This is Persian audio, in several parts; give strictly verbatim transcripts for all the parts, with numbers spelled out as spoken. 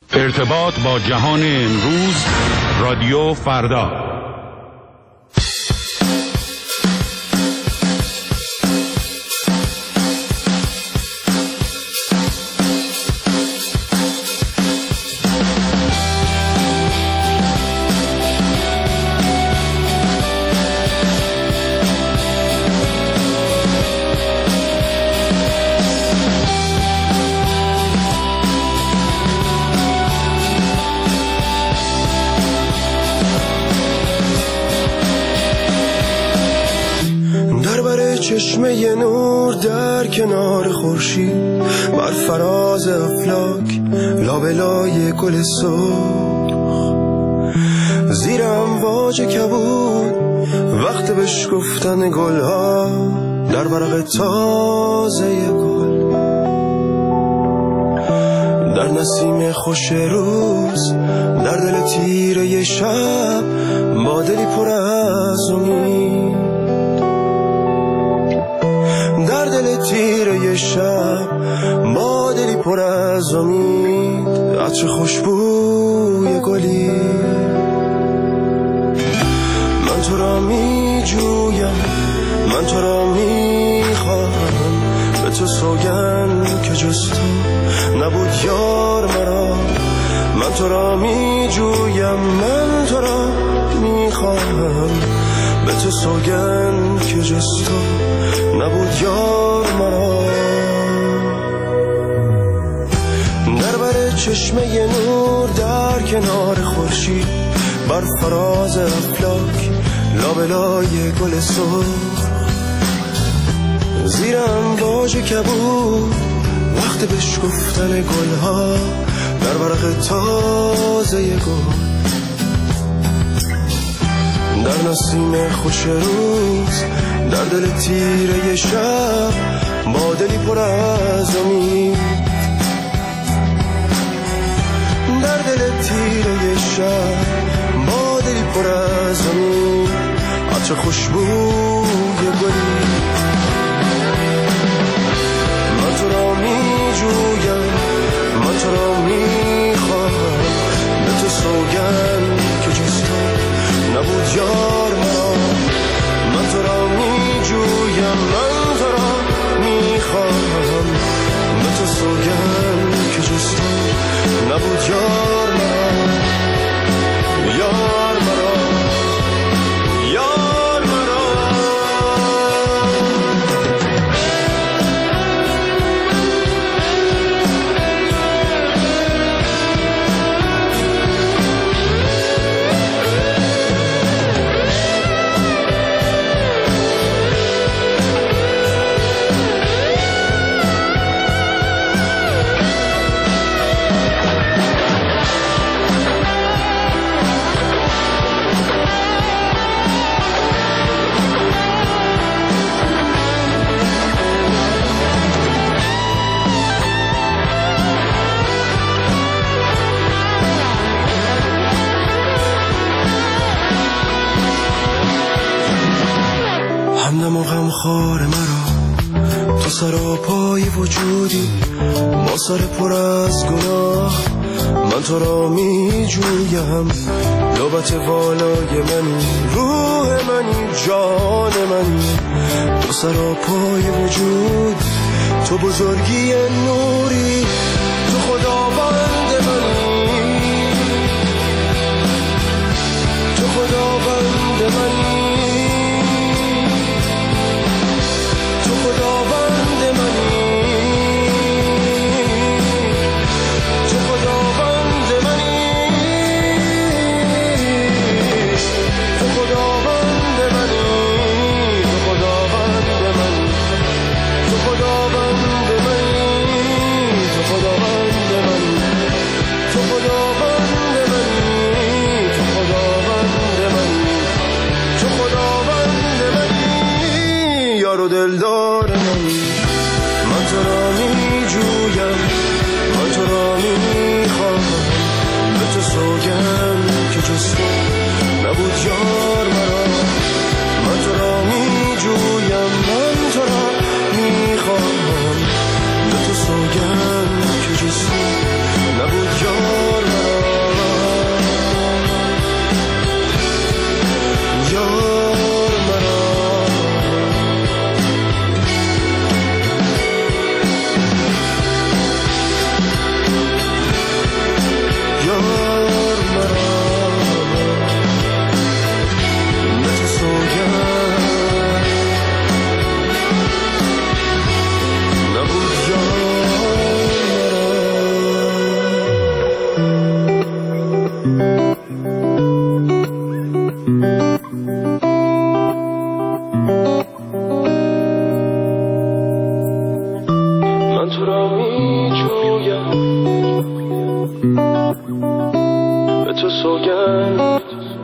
ارتباط با جهان امروز، رادیو فردا. چشمه نور در کنار خورشید، بر فراز افلاک لابلای گل سرخ، زیر امواج کبود وقت بشکفتن گلها در برق تازه گل، در نسیم خوش روز، در دل تیره شب، با دلی پر از امید، در دل تیره شب، با دلی پر از امید، عطر خوشبوی گلی. من تو را می جویم، من تو را می خواهم، به تو سوگند که جز تو نبود یار مرا. من تو را می جویم، من تو را می خواهم، به تو سوگند که جز تو نبود یار مرا. در بر چشمه نور در کنار خورشید، بر فراز افلاک لابلای گل سرخ، زیر امواج کبود وقت بشکفتن گلها در برق تازه گل، در نسیم خوش روز، در دل تیره شب، با دلی پر از امید، در دل تیره شب، با دلی پر از امید، عطر خوشبوی گلی. من تو را می جویم، من تو را می خواهم، به تو سوگند که جز تو نبود یار مرا. من تو را می جویم، من تو را می خواهم، به تو سوگند که جز تو نبود یار مرا، یار مرا، یار مرا. همدم و غمخوار مرا، تو سراپای وجودی، با سر پر از گناه. من تو را می جویم، لبت والای منی، روح منی، جان منی، تو سراپای وجود، تو بزرگی نوری، تو خداوند منی، تو خداوند منی، خداوند منی، تو خداوند منی، تو خداوند منی، تو خداوند منی، تو خداوند منی، تو خداوند تو سوگند.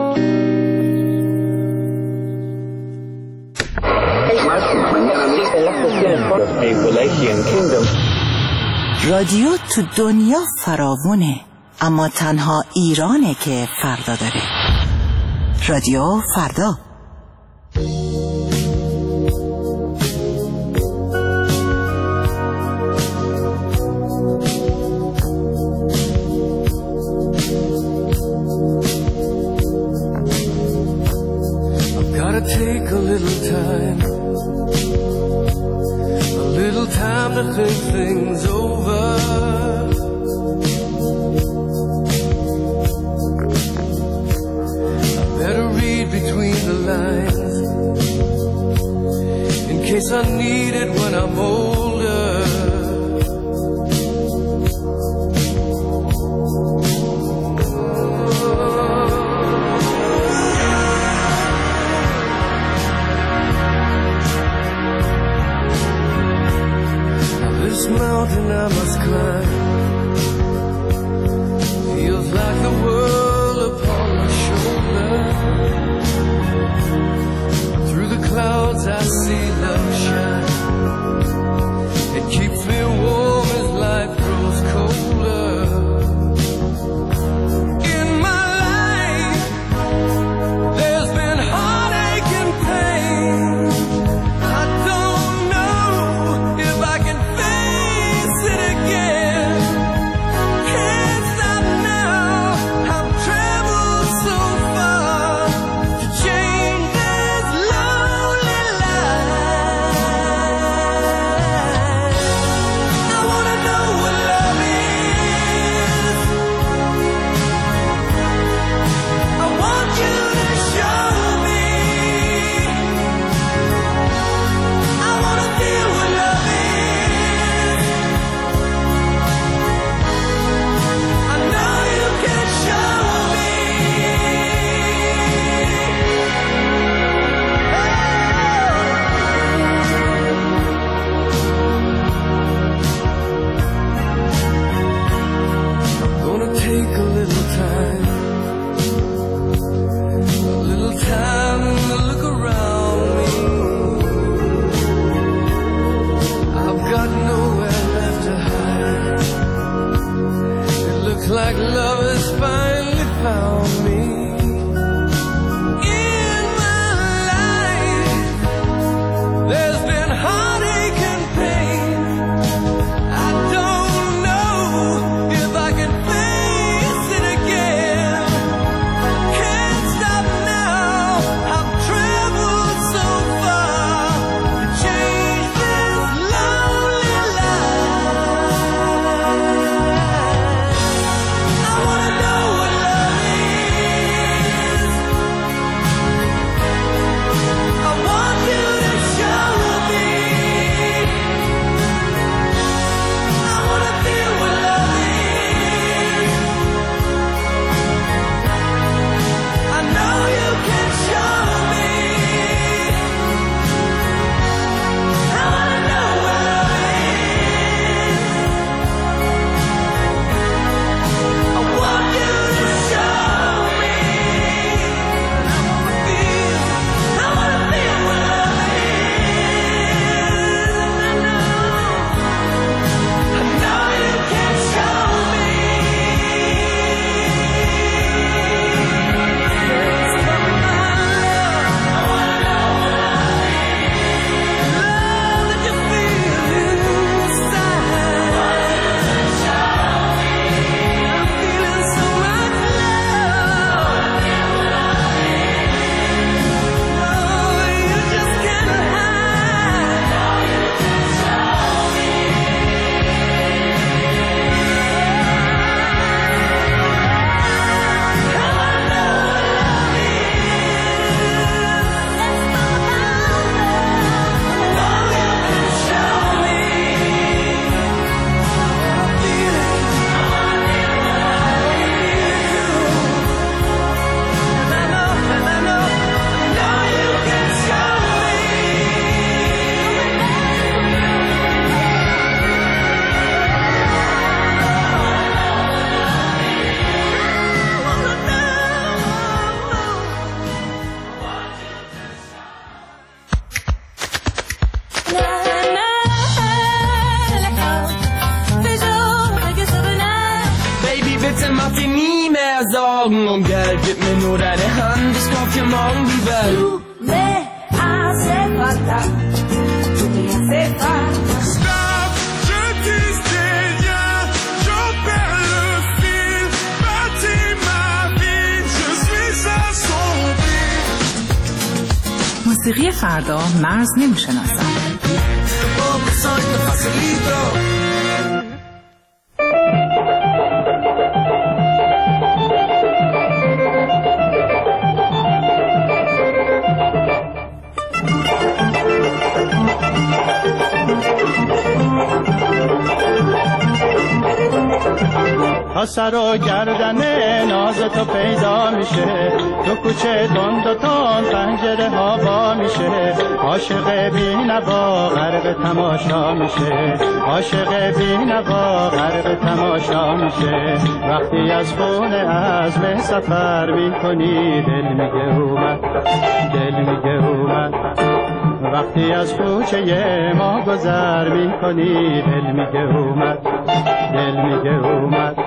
رادیو تو دنیا فراوونه، اما تنها ایرانه که فردا داره. رادیو فردا. Take a little time, a little time to think things over. I better read between the lines in case I need it when I'm older. Mountain I must climb feels like the world upon my shoulder. Through the clouds I see love shine. It keeps me warm as life grows colder. In my life there's been heartache and pain. I don't know if I can it again. Can't stop now. I've traveled so far to change this lonely life. I wanna know what love is. I want you to show me. I wanna feel what love is. Take a little time, a little time to look around me. I've got nowhere left to hide. It looks like love has finally found me. In my life, there's been heartache and pain. I don't know if I can face it again. Can't stop now. I've traveled so far to change this lonely life. I wanna know what love is. Schlaf in nie mehr Sorgen und Geld. Gib mir nur deine Hand, ich kauf dir morgen die Welt. Du me hace falta, du me hace falta. Stop, je dis rien, je perds le fil. Bâtis ma vie, je suis assombri. موسیقی فردا مرز نمیشناسد. Soy tu facilito. تا سر و گردن ناز تو پیدا میشه، تو کوچه دند و تند پنجره ها با میشه. عاشق بی نوا غرق تماشا میشه، عاشق بی نوا غرق تماشا میشه. وقتی از خونه عزم سفر میکنی دل میگه اومد، دل میگه اومد. وقتی از کوچه ما گذر میکنی دل میگه اومد، دل میگه اومد.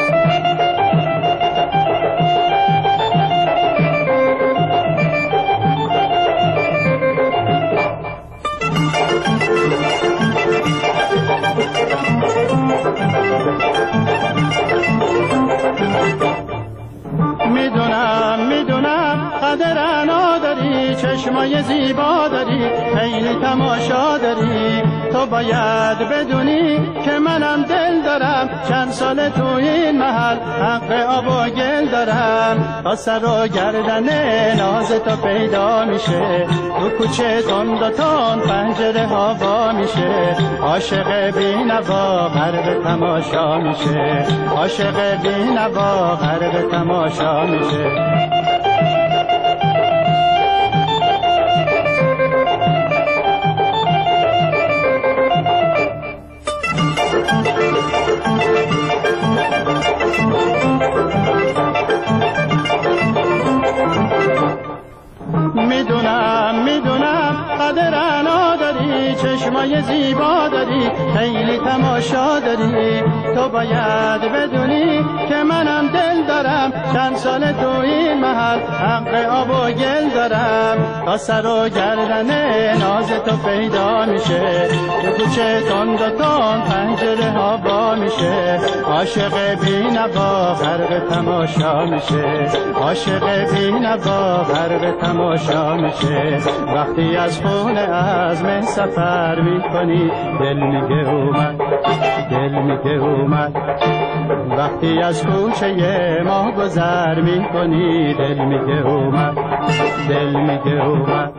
میدونم میدونم قدر نداری، چشمای زیبا داری، خیلی تماشا داری. تو باید بدونی که منم دل دارم، چند سال تو این محل حق آب و گل دارم. تا سر و گردن ناز تو پیدا میشه، تو کوچه تند و تند پنجره ها وا میشه. عاشق بی نوا غرق تماشا میشه، عاشق بی نوا غرق تماشا میشه. میدونم میدونم قدر نداری، چشمای زیبا داری، خیلی تماشا داری. تو باید بدونی که منم دل دارم، چند سال تو این محل حق آب و گل دارم. تا سر و گردن ناز تو پیدا میشه، تو کوچه تند و تند پنجره ها با میشه. عاشق بی نوا غرق تماشا میشه، عاشق بی نوا غرق تماشا میشه. وقتی از خونه عزم سفر میکنی دل میگه اومد، دل میگه اومد. وقتی از کوچه ما گذر میکنی دل میگه اومد، دل میگه اومد.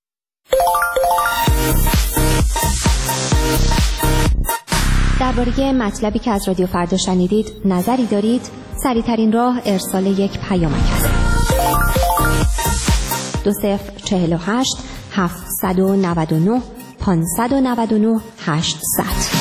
درباره مطلبی که از رادیو فردا شنیدید نظری دارید؟ سریع‌ترین راه ارسال یک پیامک است. دو صفر چهل و هشت هفتصد و نود و نه پانصد و نود و نه هشتصد.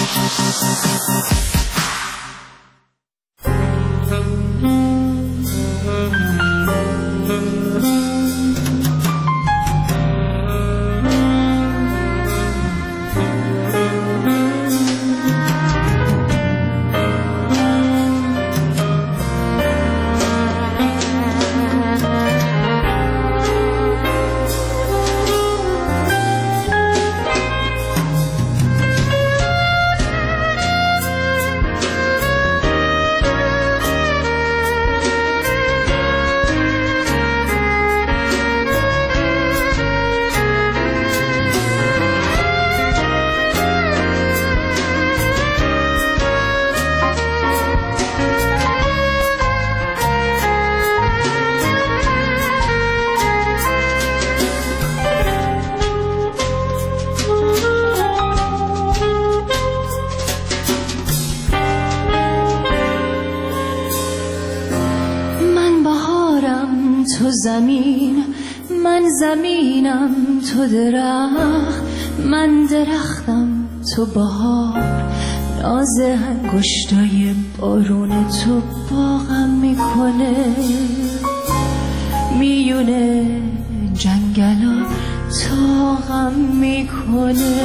زمین من زمینم، تو درخت من درختم، تو بهار ناز انگشتای بارون تو باغم میکنه. میونه جنگلا تاغم میکنه.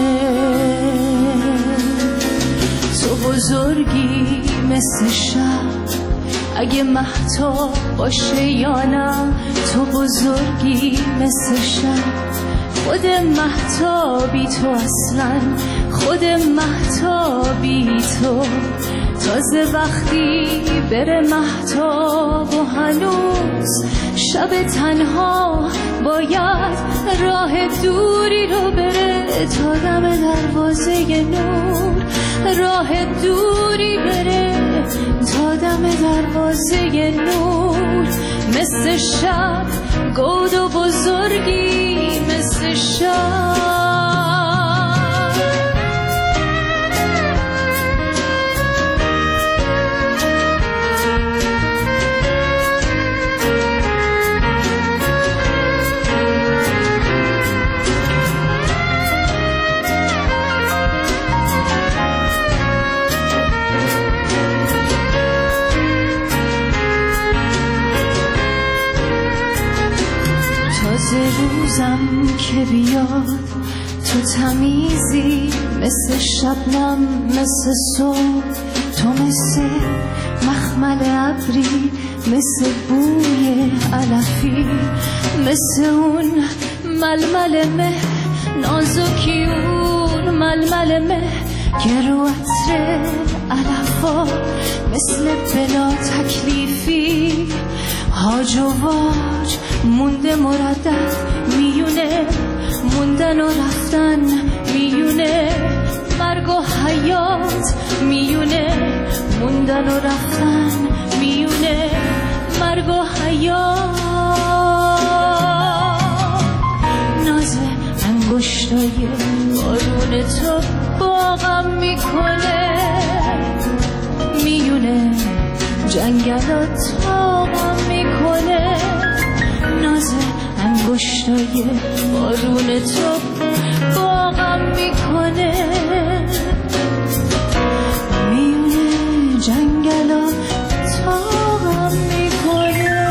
تو بزرگی مثل شب اگه مهتاب باشه یا نه، تو بزرگی مثل شب. خود مهتابی تو اصلا، خود مهتابی تو. تازه وقتی بره مهتاب و هنوز شب تنها باید راه دوری رو بره تا دم دروازه نور، راه دوری بره تا دم دروازه نور. مثل شب گود و بزرگی مثل شب. روزم که بیاد تو تمیزی مثل شبنم، مثل صبح تو، مثل مخمل ابری، مثل بوی علفی، مثل اون ململ مه نازکی، اون ململ مه که رو عطر علفا، مثل بلا تکلیفی هاج و واج مونده مردد میونه، موندن و رفتن میونه، مرگ و حیات میونه، موندن و رفتن میونه، مرگ و حیات. ناز انگشتای بارون تو باغم میکنه، میونه جنگلات تاقم میکنه. ناز انگشتای بارون تو باغم میکنه، میونه جنگلات تاقم میکنه.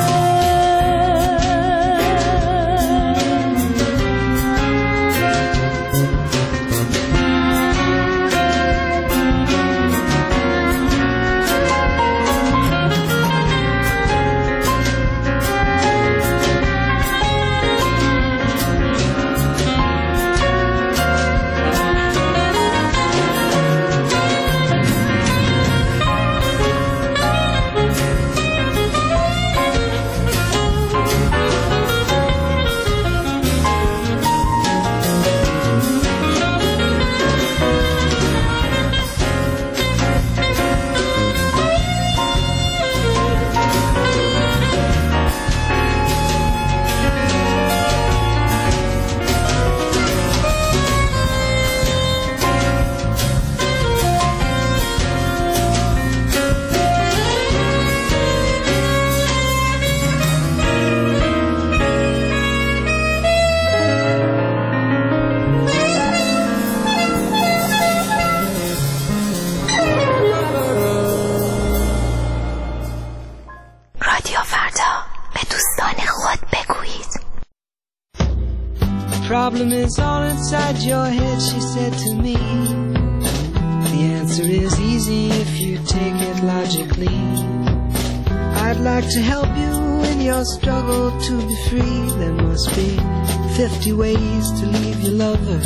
Problem is all inside your head, she said to me. The answer is easy if you take it logically. I'd like to help you in your struggle to be free. There must be fifty ways to leave your lover.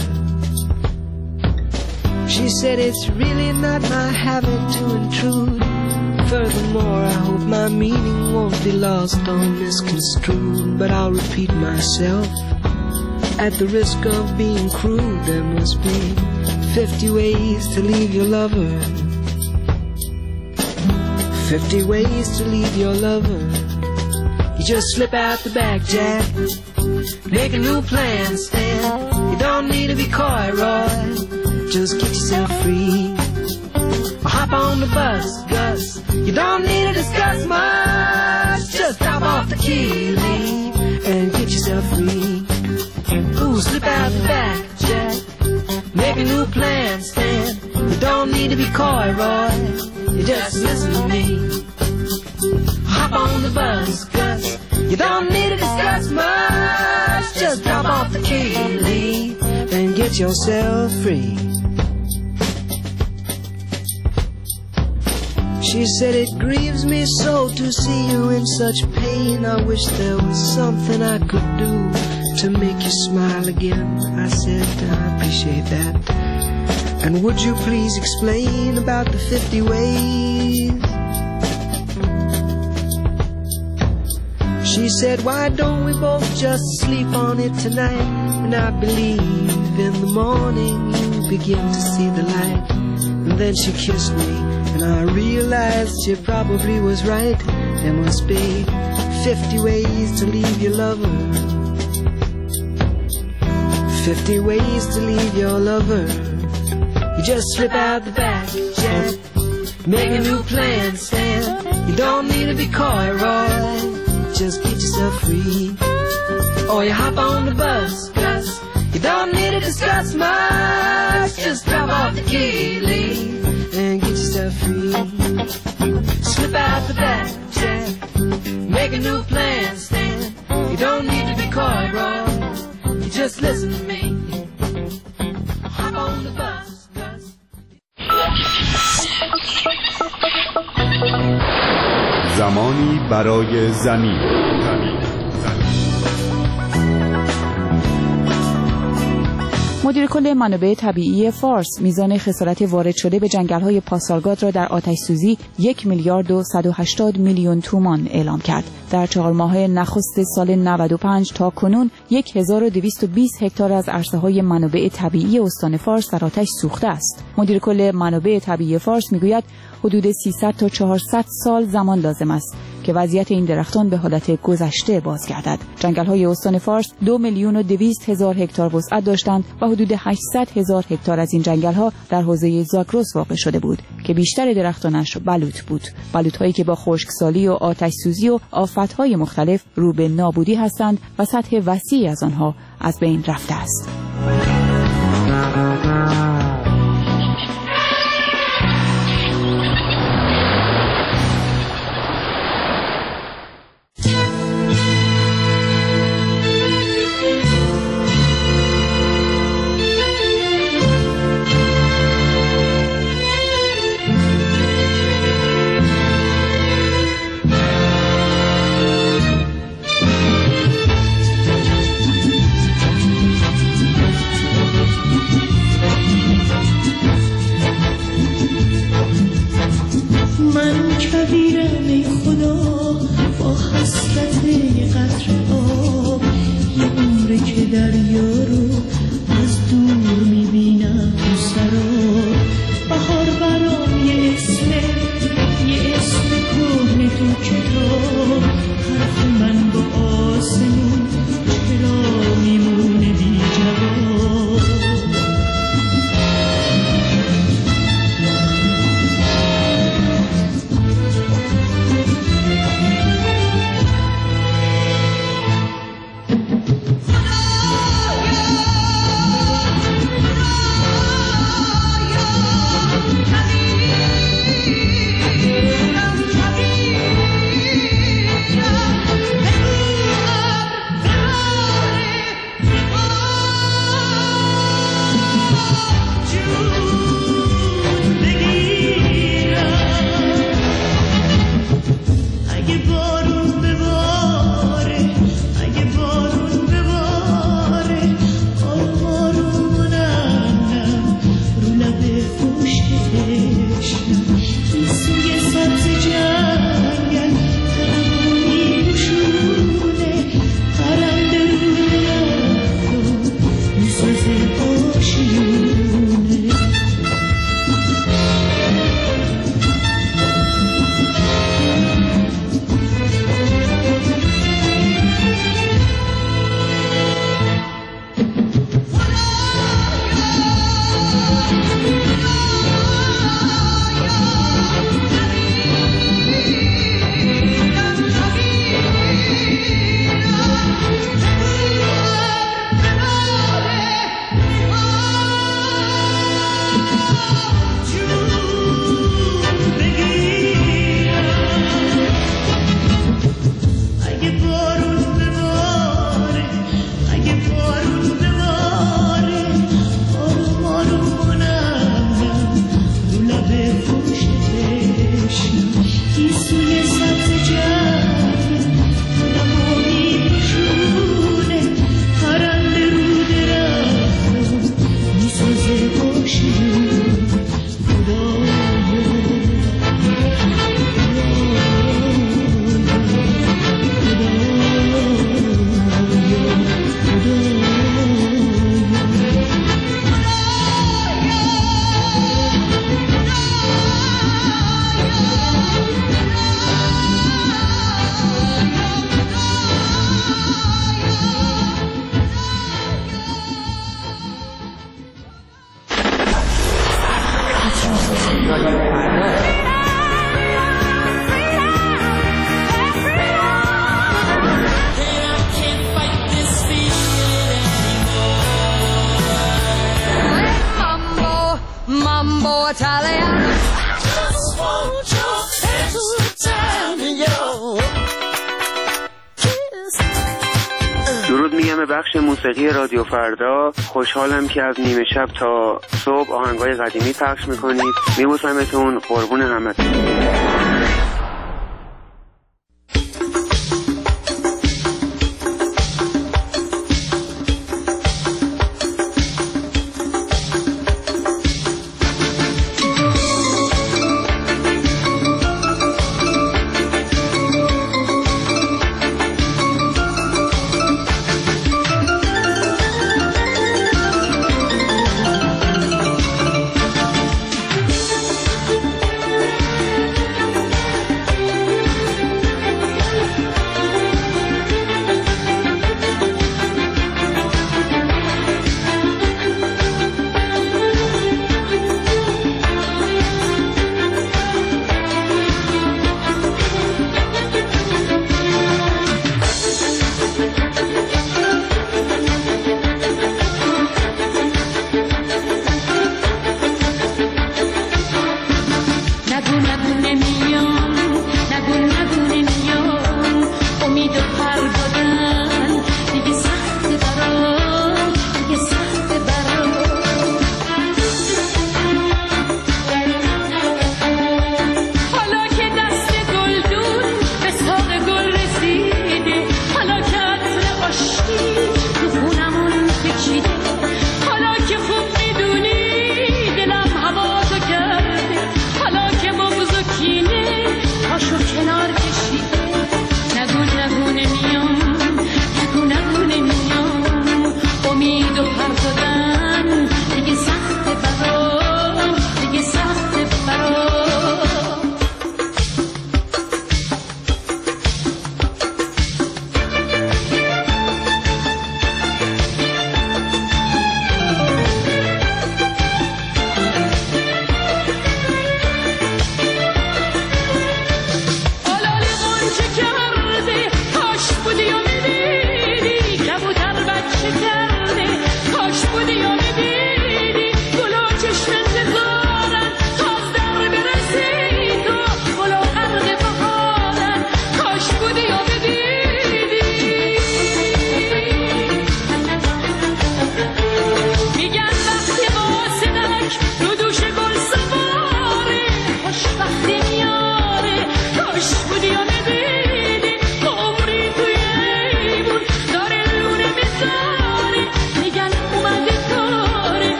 She said it's really not my habit to intrude. Furthermore, I hope my meaning won't be lost or misconstrued. But I'll repeat myself at the risk of being crude. There must be fifty ways to leave your lover. Fifty ways to leave your lover. You just slip out the back, Jack. Make a new plan, Stan. You don't need to be coy, Roy. Just get yourself free. Or hop on the bus, Gus. You don't need to discuss much. Just drop off the key, leave, and get yourself free. Ooh, slip out the back, Jack. Make a new plan, Stan. You don't need to be coy, Roy. You just listen to me. Hop on the bus, Gus. You don't need to discuss much. Just drop off the key, leave, and get yourself free. She said, it grieves me so to see you in such pain. I wish there was something I could do to make you smile again. I said, I appreciate that. And would you please explain about the fifty ways? She said, why don't we both just sleep on it tonight? And I believe in the morning you begin to see the light. And then she kissed me, and I realized she probably was right. There must be fifty ways to leave your lover. Fifty ways to leave your lover. You just slip out the back, Jack. Make a new plan, Stan. You don't need to be coy, Roy. Just get yourself free. Or you hop on the bus, Gus. You don't need to discuss much. Just drop off the key, Lee, and get yourself free. Slip out the back, Jack. Make a new plan, Stan. You don't need to be coy, Roy. You just listen to me. Hop on the bus, Gus. زمانی برای زمین. مدیر کل منابع طبیعی فارس میزان خسارت وارد شده به جنگل‌های پاسارگاد را در آتش سوزی یک میلیارد و صد و هشتاد میلیون تومان اعلام کرد. در چهار ماه نخست سال نود و پنج تا کنون هزار و دویست و بیست هکتار از عرصه‌های منابع طبیعی استان فارس در آتش سوخته است. مدیر کل منابع طبیعی فارس میگوید حدود سیصد تا چهارصد سال زمان لازم است که وضعیت این درختان به حالت گذشته بازگردد. جنگل‌های استان فارس دو میلیون و دویست هزار هکتار وسعت داشتند و حدود هشتصد هزار هکتار از این جنگل‌ها در حوزه زاگرس واقع شده بود که بیشتر درختانش بلوط بود. بلوط‌هایی که با خشکسالی و آتش سوزی و آفت‌های مختلف رو به نابودی هستند و سطح وسیعی از آنها از بین رفته است. نام بخش موسیقی رادیو فردا. خوشحالم که از نیمه شب تا صبح آهنگای قدیمی پخش میکنید. میبوسمتون، قربون همتون.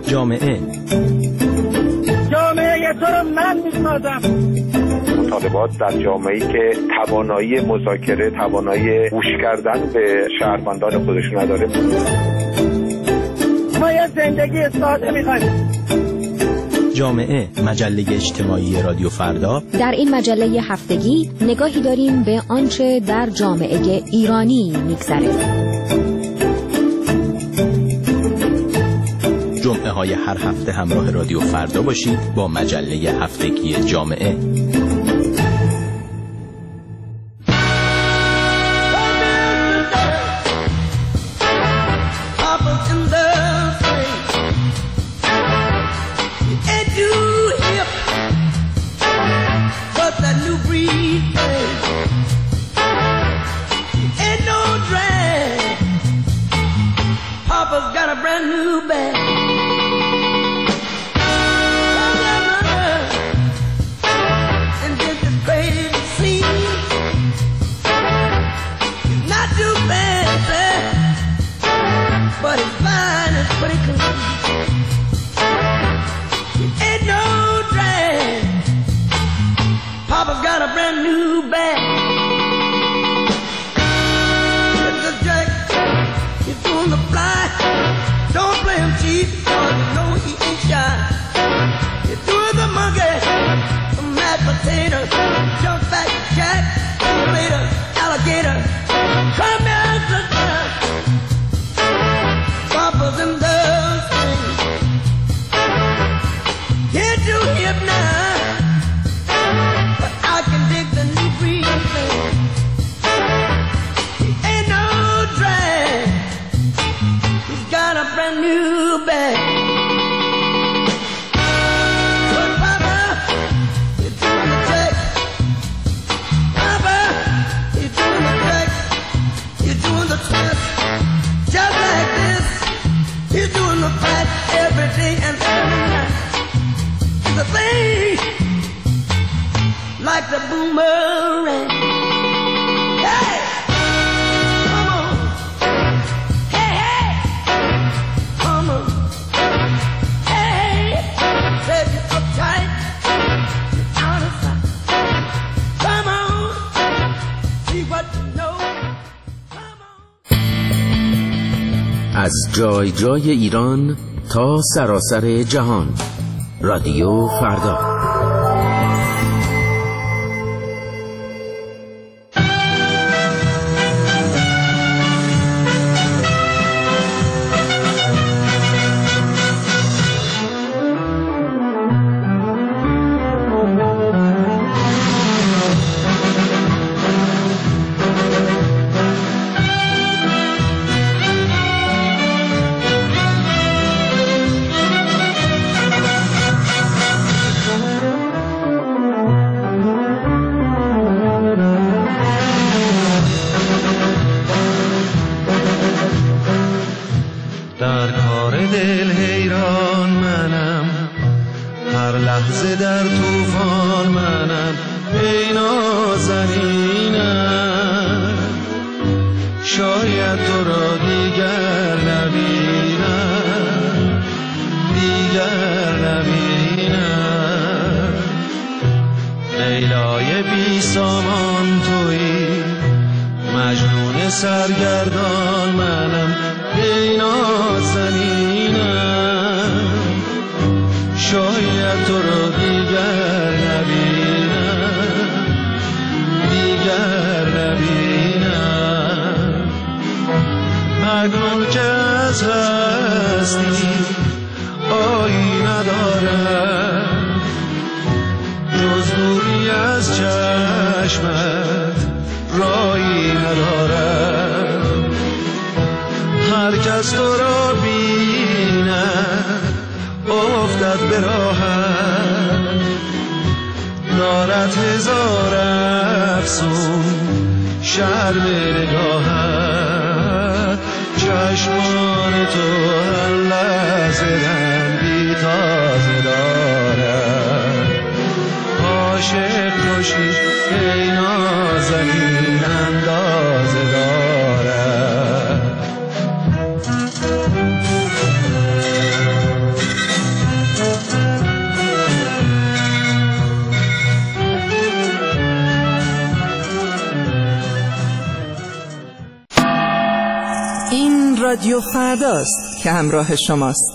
جامعه جامعه تو رو من میسازم. مطالبات در جامعه‌ای که توانایی مذاکره، توانایی گوش کردن به شهروندان خودشون نداره. ما یه زندگی ساده می‌خوایم. جامعه، مجله اجتماعی رادیو فردا. در این مجله هفتگی نگاهی داریم به آنچه در جامعه ایرانی می‌گذره. جمعه های هر هفته همراه رادیو فردا باشید با مجله هفتگی جامعه. از جای جای ایران تا سراسر جهان، رادیو فردا. رادیو فرداست که همراه شماست.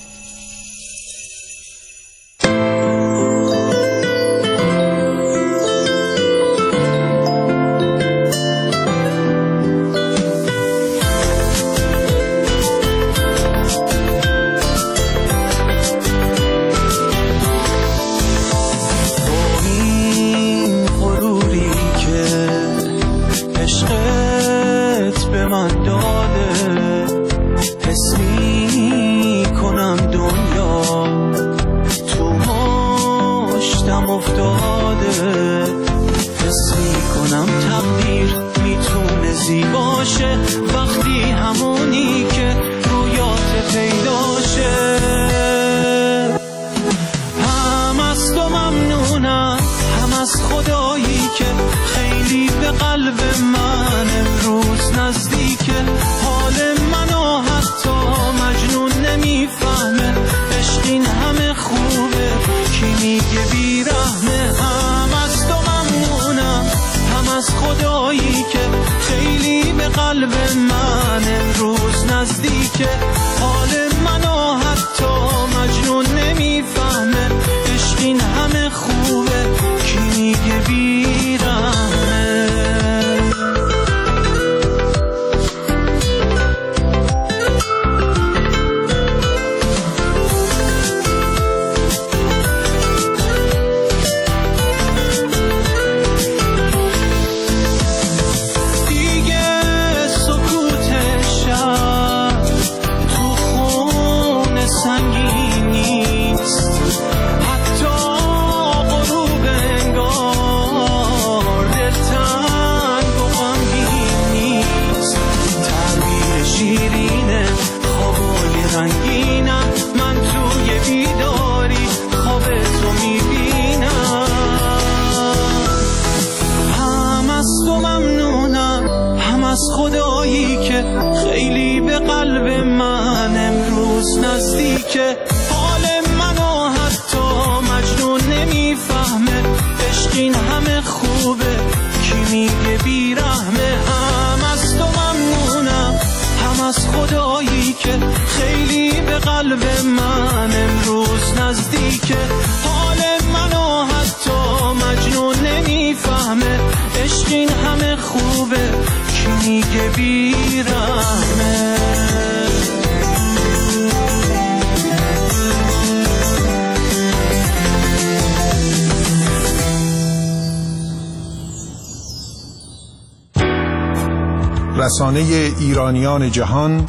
رسانه ایرانیان جهان،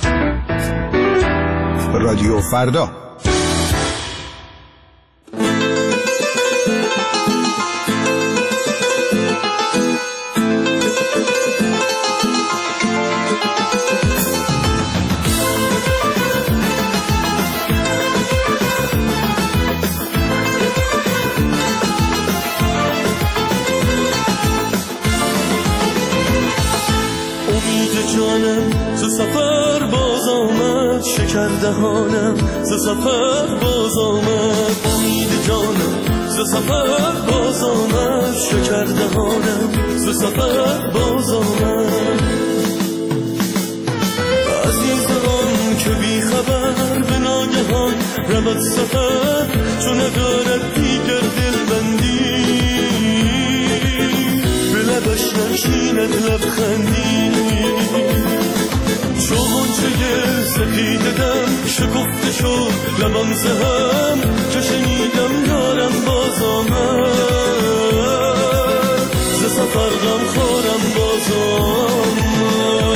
رادیو فردا. دهانم ز سفر باز آمد، امید جانم ز سفر باز آمد، شکر دهانم ز سفر باز آمد. عزیزان که بی خبر به ناگهان رود سفر، چون ندارد دیگر دلبندی، به لبش نشیند لبخندی. چون چه سپیدم شکفته شد لبم زهم، چه شنیدم دارم باز آمد، ز سفر غم خورم باز آمد.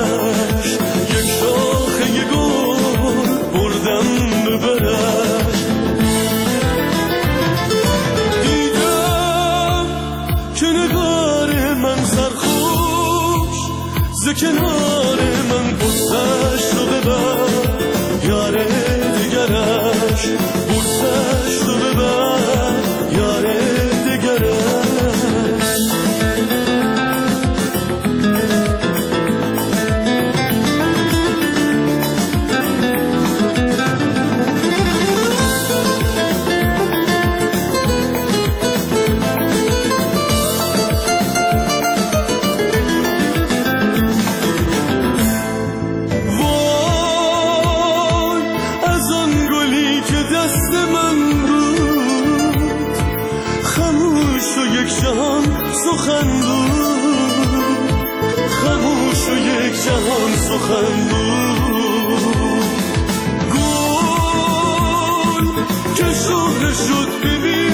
ببرش یک شاخه گل بردم ببرش ز کنار من بوسش رو ببر یاره دیگرش بوسش رو ببر یاره دیگرش سخن بود خاموش و یک جهان سخن بود گل که شهره شد به بی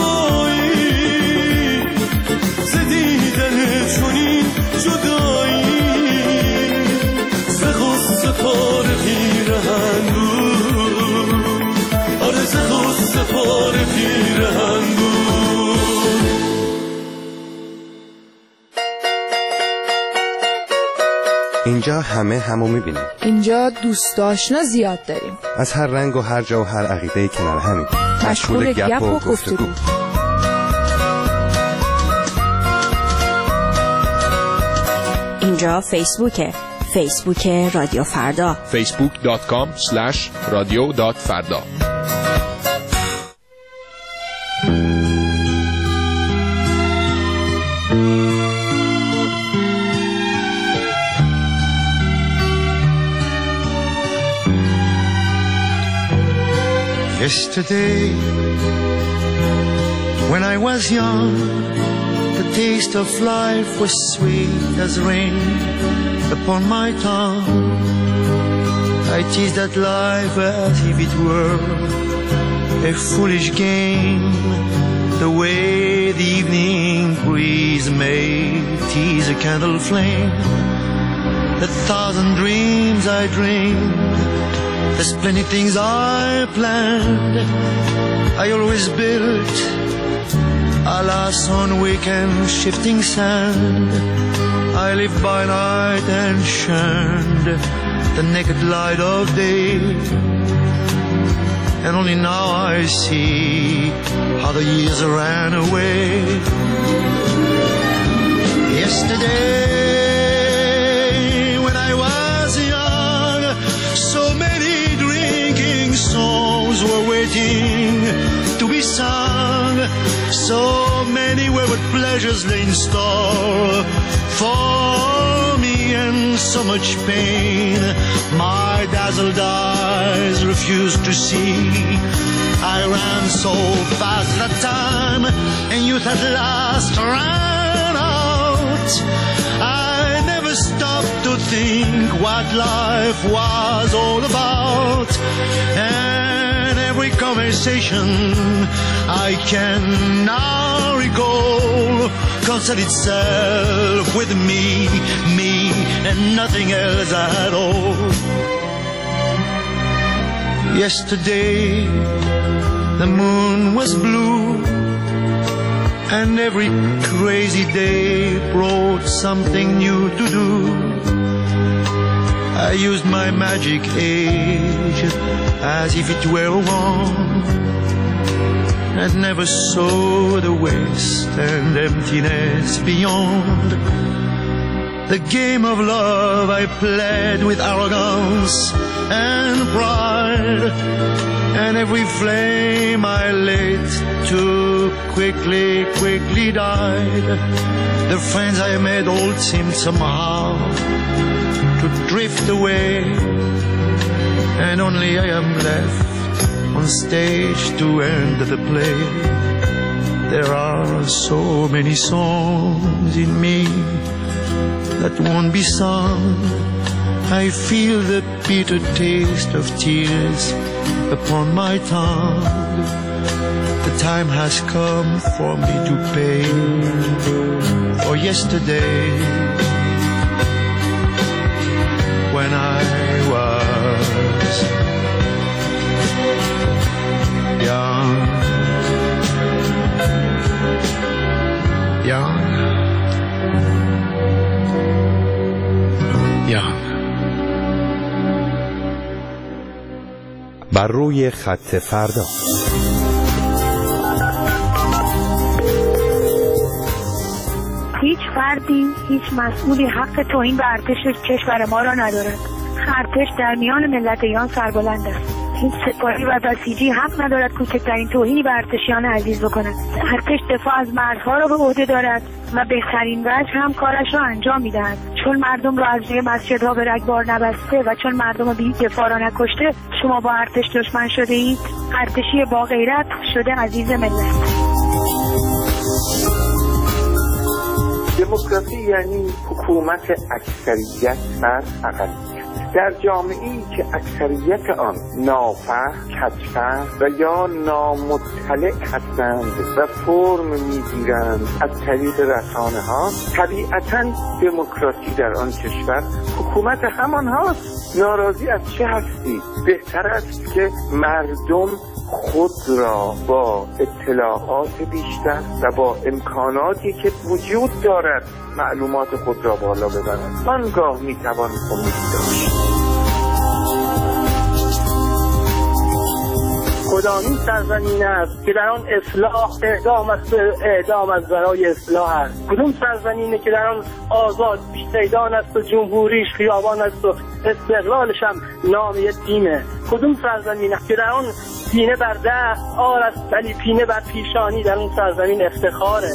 وفایی ز دیدن چنین جدایی ز غصه پاره پیرهن بود آره ز غصه پاره پیرهن بود. اینجا همه همو میبینیم. اینجا دوست آشنا زیاد داریم. از هر رنگ و هر جا و هر عقیده کنار همین. مشغول گپ و گفتگو. اینجا فیسبوکه. فیسبوک رادیو فردا. فیسبوک دات کام اسلش رادیو دات فردا. Yesterday, when I was young, the taste of life was sweet as rain upon my tongue. I teased at life as if it were a foolish game, the way the evening breeze may tease a candle flame. The thousand dreams I dreamed, there's plenty things I planned, I always built, alas on weekend shifting sand. I lived by night and shunned the naked light of day, and only now I see how the years ran away. Yesterday when I was young, so many songs were waiting to be sung, so many wayward pleasures lay in store for me, and so much pain my dazzled eyes refused to see. I ran so fast that time, and youth at last ran out. I never stopped to think what life was all about, and every conversation I can now recall concerned itself with me, me, and nothing else at all. Yesterday the moon was blue, and every crazy day brought something new to do. I used my magic age as if it were a wand, and never saw the waste and emptiness beyond. The game of love I played with arrogance and pride, and every flame I lit too quickly, quickly died. The friends I made all seemed somehow to drift away, and only I am left on stage to end the play. There are so many songs in me that won't be sung. I feel the bitter taste of tears upon my tongue. The time has come for me to pay for yesterday, when I was young, young. بر روی خط فردا. هیچ فردی، هیچ مسئولی حق توهین به ارتش کشور ما را ندارد. ارتش در میان ملت ایران سربلند است. هیچ سپاهی و بسیجی حق ندارد کوچکترین توهینی به ارتشیان عزیز بکند. ارتش دفاع از مرزها را به عهده دارد و بهترین وجه هم کارش را انجام می‌دهد. چون مردم را از روی مسجدها به رگبار نبسته و چون مردم را بی دفاع را نکشته، شما با ارتش دشمن شده اید. ارتشی با غیرت شده عزیز ملت. دموکراسی یعنی حکومت اکثریت بر اقلیت. در جامعه‌ای که اکثریت آن نافهم، کج‌فهم و یا نامطلع هستند و فرم می‌گیرند از طریق رسانه‌ها، طبیعتاً دموکراسی در آن کشور حکومت همان هاست. ناراضی از چه هستی؟ بهتر است که مردم خود را با اطلاعات بیشتر و با امکاناتی که وجود دارد معلومات خود را بالا ببرند. آنگاه میتوان امید داشت. کدامین سرزمین است که در آن اصلاح اعدام است اعدام از برای اصلاح است؟ کدوم سرزمینه که در آن آزاد پیش‌دیدان است و جمهوریش خیابان است و استقلالش هم نام یک دینه؟ کدوم سرزمینه که در آن پینه بر دست آر است ولی پینه بر پیشانی در اون سرزمین افتخاره؟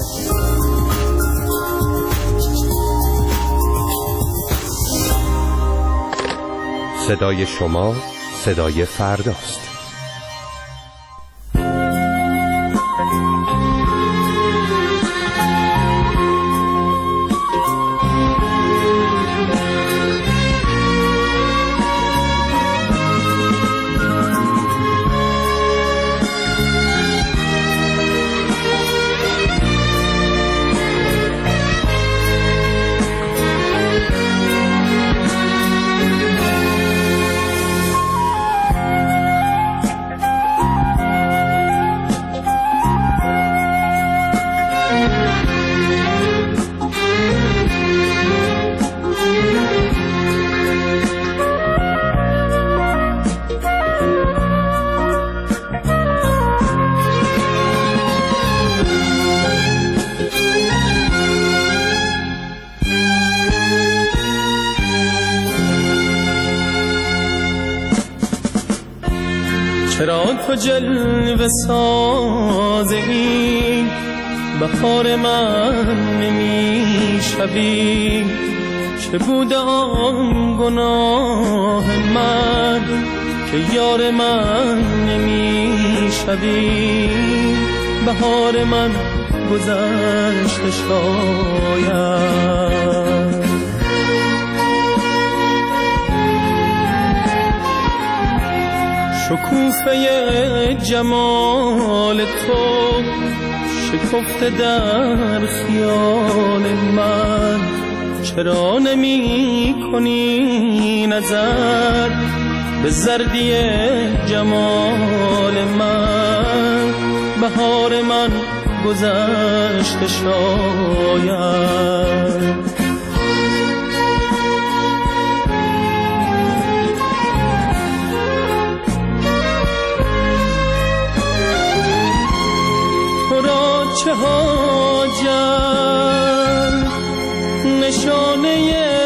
صدای شما صدای فرداست. چرا تو جلوه سازی بهار من نمی شوی؟ چه بوده آن گناه من که یار من نمی شوی؟ بهار من گذشته شاید، شکوفه جمال تو شکفته در خیال من. چرا نمی کنی نظر به زردی جمال من؟ بهار من گذشته شاید. چه حاجت نشانه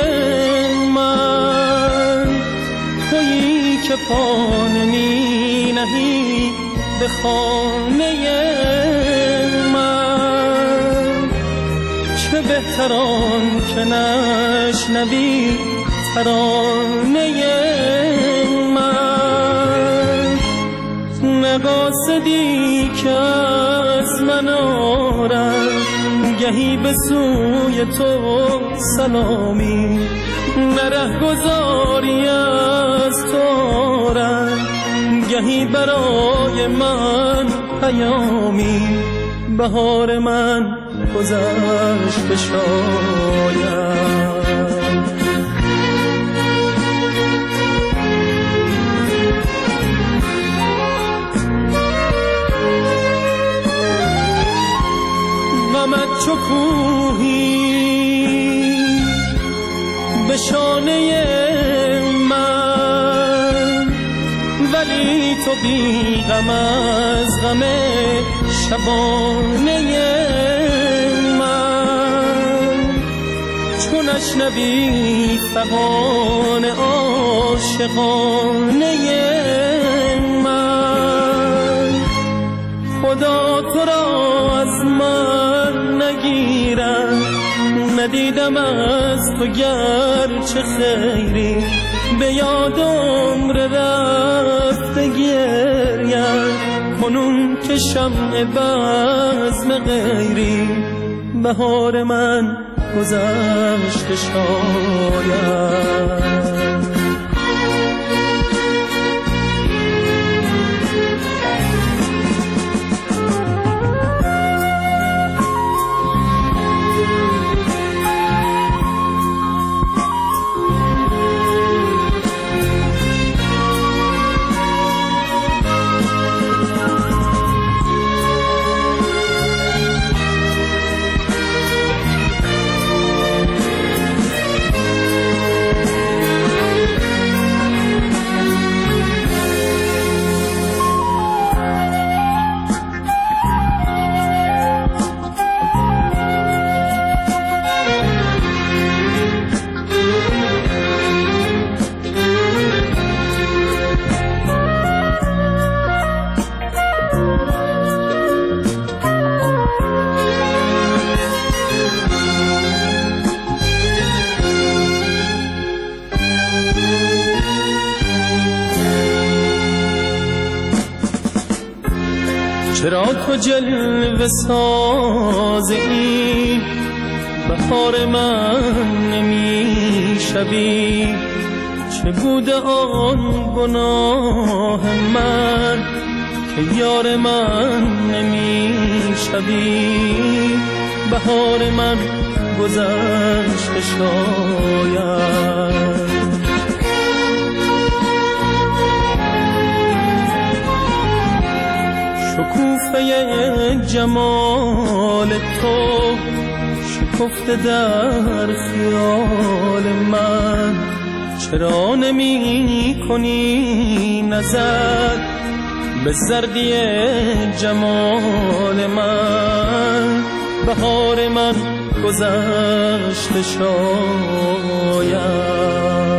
من تویی که پا نمی نهی به خانه من. چه بهتران که نشنوی ترانه من. نقاصدی که از من آرد گهی به سوی تو سلامی، نره گذاری از تو آرد گهی برای من پیامی. بهار من گذشته شاید. غمت چو کوهی به شانه من، ولی تو بی غم از غم شبانه من، چون نشنوی فغان عاشقانه من، خدا تو را از من نگیرد، ندیدم از تو گرچه خیری، به یاد عمر رفته گریم، کنون که شمع بزم غیری، بهار من گذشته شاید. چرا تو جلوه سازی بهار من نمی شوی، چه بوده آن گناه من که یار من نمی شوی، بهار من گذشته شاید. شکوفه جمال تو شکفته در خیال من، چرا نمی کنی نظر به زردی جمال من، بهار من گذشته شاید.